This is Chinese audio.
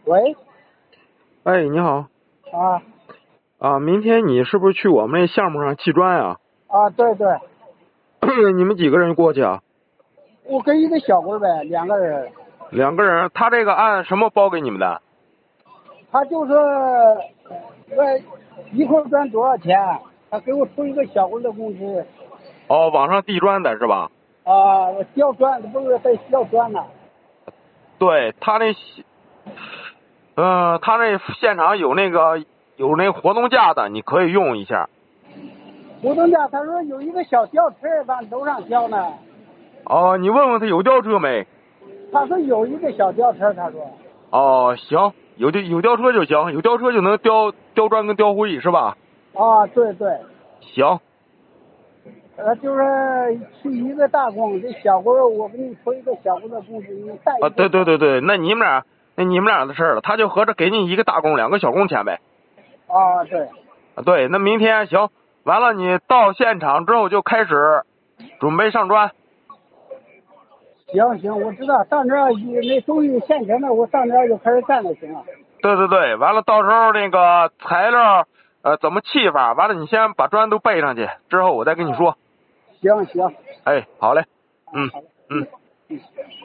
喂， 哎，你好啊啊，明天你是不是去我们那项目上砌砖啊？ 对对， 你们几个人过去啊？ 我跟一个小伙儿呗，2个人。 2个人，他这个按什么包给你们的？ 他就说，一块砖多少钱？他给我出一个小伙儿的工资。 哦，网上递砖的是吧？ 吊砖不是在吊砖呢？ 对，他那现场有那活动架的，你可以用一下。 活动架他说有一个小吊车往楼上吊呢。 哦，你问问他有吊车没？ 他说有一个小吊车，他说。 哦，行，有吊车就行，有吊车就能吊砖跟吊灰是吧？ 对对。 行。 就是去一个大工，这小伙儿我给你出一个小伙儿的工资，你带一个。 对，那你们俩的事儿了，他就合着给你一个大工2个小工钱呗。 对。 对，那明天行，完了你到现场之后就开始准备上砖。 行，我知道，上这儿那东西现成的，我上这儿就开始干就行了。 对，完了到时候那个材料怎么砌法，完了你先把砖都备上去，之后我再跟你说。 行。 哎，好嘞。 好嘞。 嗯。